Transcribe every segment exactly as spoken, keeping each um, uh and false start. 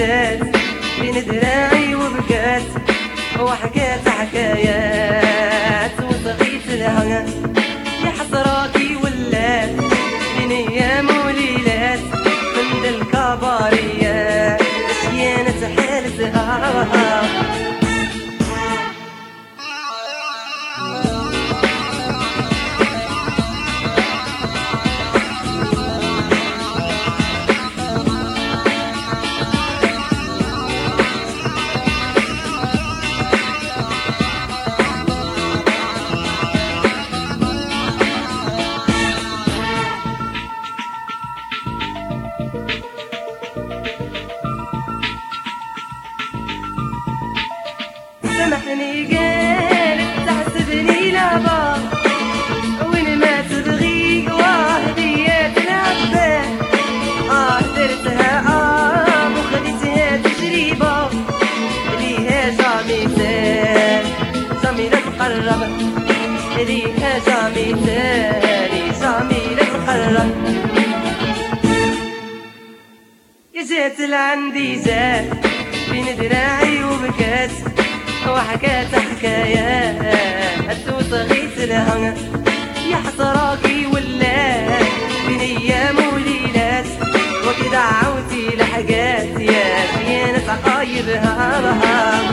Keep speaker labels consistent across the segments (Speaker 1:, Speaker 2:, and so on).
Speaker 1: زاد بين دراعي وبكات وحكات حكايات وصغيت لها يا حسراتي ولات بين ايام وليلات من الكباريات اشيانة حالتها. سامحني قالت تحسبني لعبة وين ما تبغي وهديات العبة اه درتها اه وخليتها تجربة ليها جاميتان جميلة مقربة ليها جاميتان جميلة مقربة يا جات لعندي جات بين دراعي وبكات وحكات حكايات وصغيت لها يا حسراكي ولات بين ايام وليلات وكدا عاودتي لحاجات يا زينة عقايبها بها.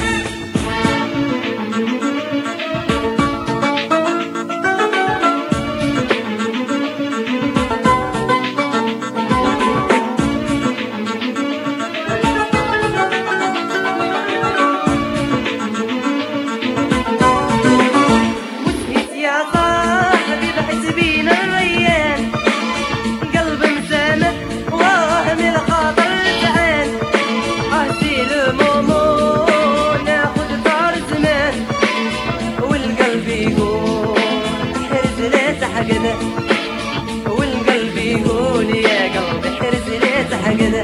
Speaker 1: والقلب يقول يا قلبي حرز ليه تحقده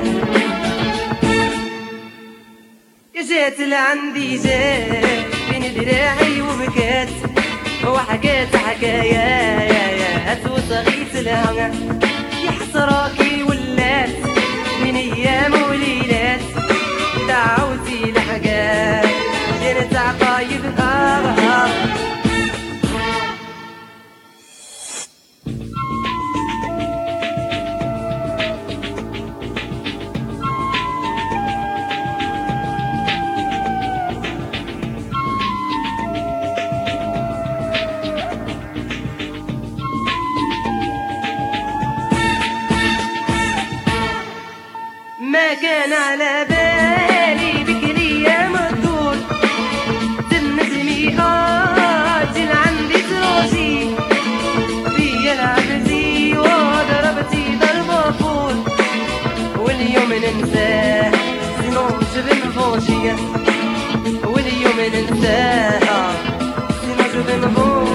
Speaker 1: يا جات لعندي جات بين دراعي وبكات وحكات حكايات وصغيت لها يا حسراكي ولات بين ايام وليلات دعوتي لحاجات جنت عقايبها بها. ما كان على بالي بك ليا مقدور تنجمي آجل عندي تروجي بيا لعبتي وضربتي ضربة فول واليوم ننساه سينو جبن فوشية واليوم ننساه سينو جبن فوشية